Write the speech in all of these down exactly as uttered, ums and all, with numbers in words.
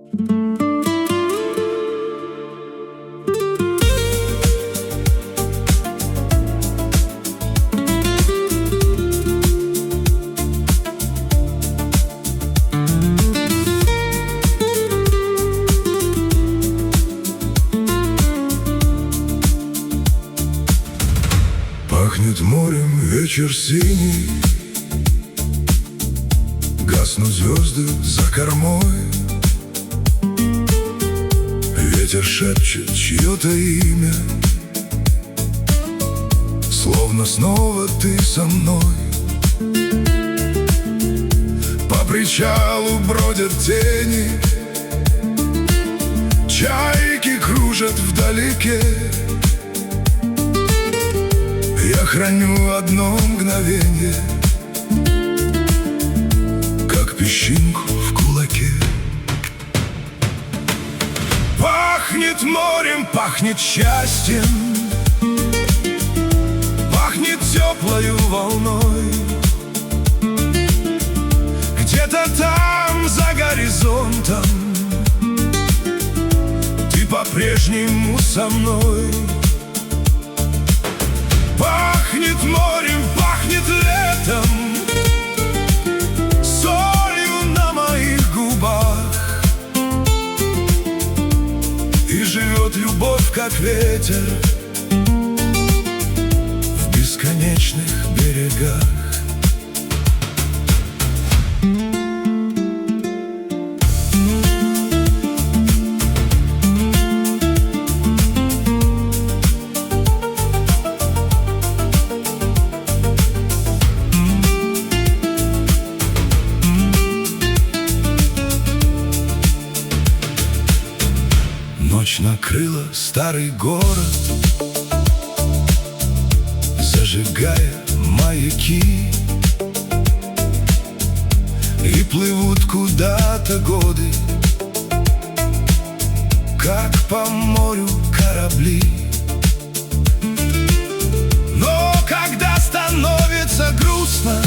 Пахнет морем вечер синий, гаснут звезды за кормой. Ветер шепчет чье-то имя, словно снова ты со мной. По причалу бродят тени, чайки кружат вдалеке. Я храню одно мгновенье, как песчинку в кулаке. Пахнет морем, пахнет счастьем, пахнет теплою волной. Где-то там, за горизонтом, ты по-прежнему со мной. Пахнет морем, пахнет летом, солью на моих губах. И живет любовь, как ветер, в бесконечных берегах. Ночь накрыла старый город, зажигая маяки. И плывут куда-то годы, как по морю корабли. Но когда становится грустно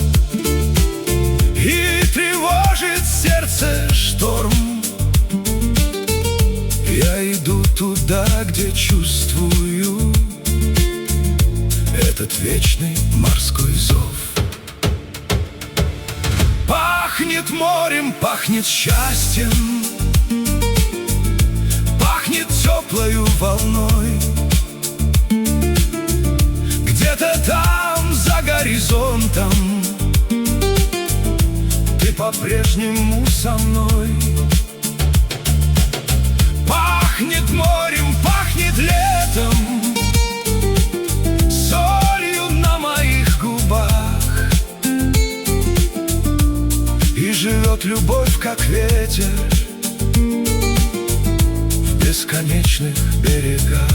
и тревожит сердце шторм, я иду туда, где чувствую этот вечный морской зов. Пахнет морем, пахнет счастьем, пахнет теплою волной. Где-то там, за горизонтом, ты по-прежнему со мной. Пахнет морем, пахнет летом, солью на моих губах. И живет любовь, как ветер, в бесконечных берегах.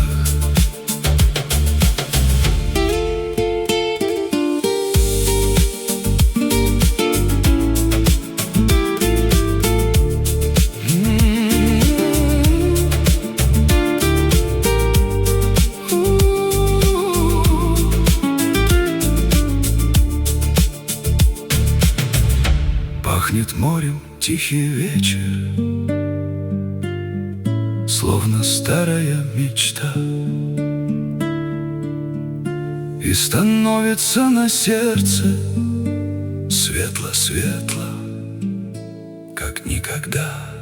Пахнет морем тихий вечер, словно старая мечта. И становится на сердце светло-светло, как никогда.